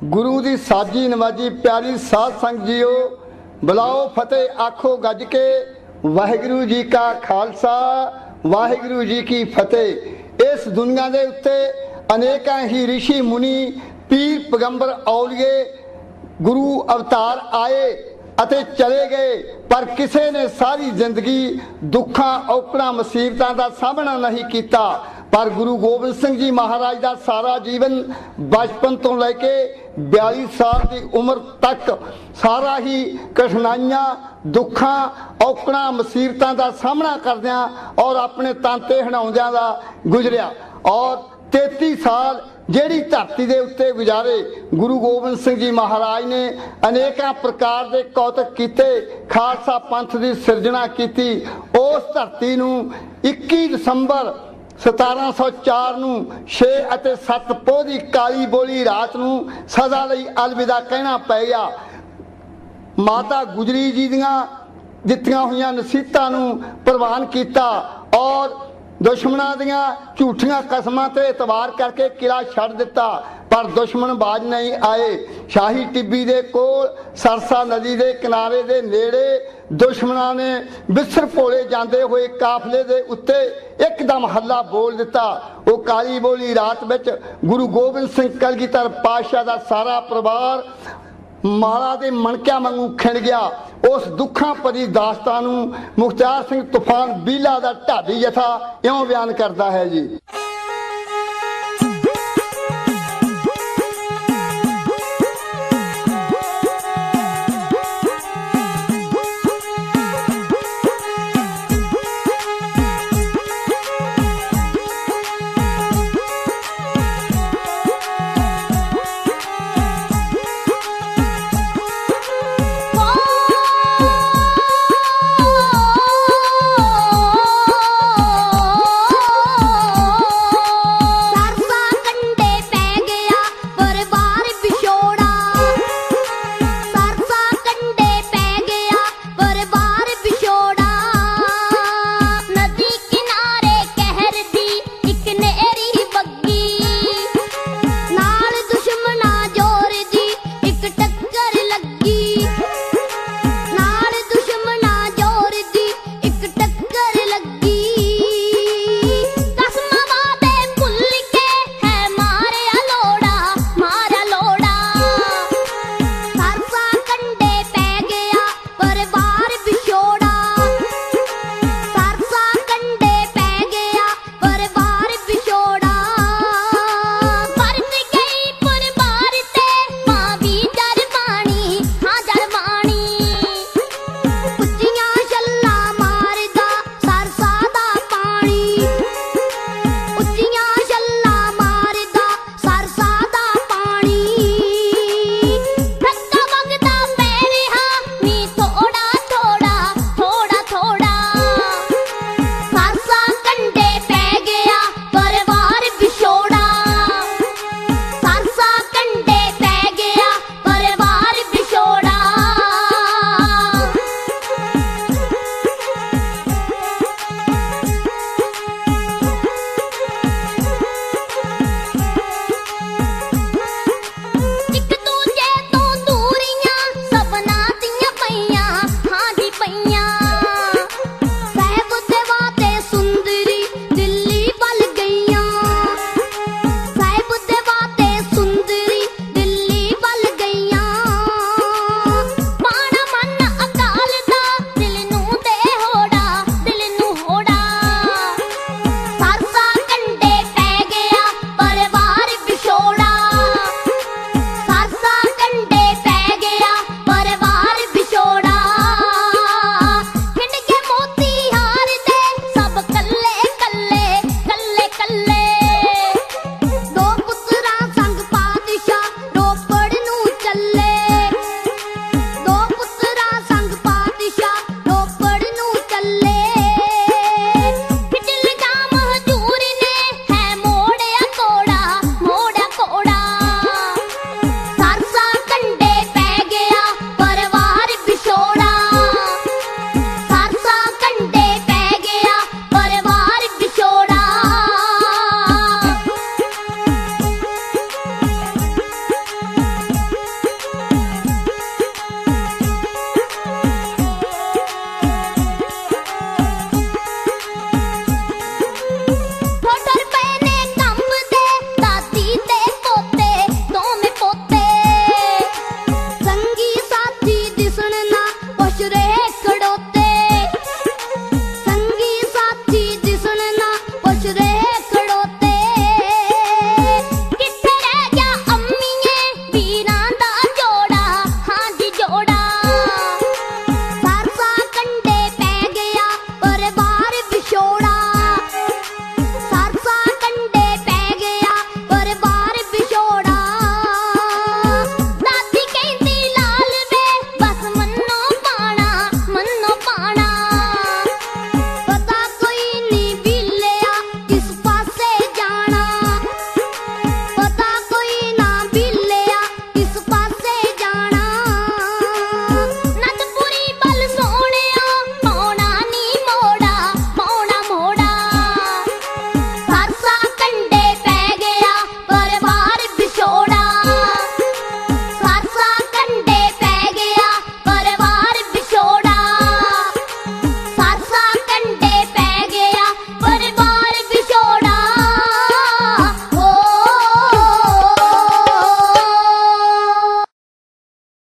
गुरु दी साजी नवाजी प्यारी साध संग जीओ, बुलाओ फतेह आखो गज के, वाहिगुरु जी का खालसा वाहिगुरु जी की फतेह। इस दुनिया के उत्ते अनेकां ही ऋषि मुनि पीर पैगंबर औलिए गुरु अवतार आए अते चले गए, पर किसी ने सारी जिंदगी दुखा औकड़ा मुसीबतां दा सामना नहीं किया। पर गुरु गोबिंद सिंह जी महाराज का सारा जीवन बचपन तो लैके 42 साल की उम्र तक सारा ही कठिनाइयां दुखा औकड़ा मुसीबतां का सामना करदियां और अपने तांते हणाउंदियां दा गुजरिया। और 33 साल ਜਿਹੜੀ धरती के उत्ते गुजारे गुरु गोबिंद सिंह जी महाराज ने अनेकों प्रकार के कौतक किए, खालसा पंथ की सिरजना की। उस धरती नूं 21 दसंबर 1704 नूं 6 ਅਤੇ 7 पोह की काली बोली रात नूं सदा लई अलविदा कहना पै गया। माता गुजरी जी दियां दित्तियां होईयां नसीहतां नूं प्रवान किया और दुश्मनों दियां झूठियां कसमां ते एतबार करके किला छड़ दिता, पर दुश्मन बाज नहीं आए। शाही टिब्बी दे कोल सरसा नदी के किनारे दे नेड़े दुश्मनों ने बिसर भोले जाते हुए काफले दे उत्ते एकदम हल्ला बोल दिता। वो काली बोली रात विच गुरु गोबिंद सिंह कलगीधर पातशाह का सारा परिवार माला के मणकिया वांगू खिंड गया। उस दुखा भरी दास्तान मुख्तार सिंह तूफान बीला का ढाडी जथा इउं बयान करता है जी।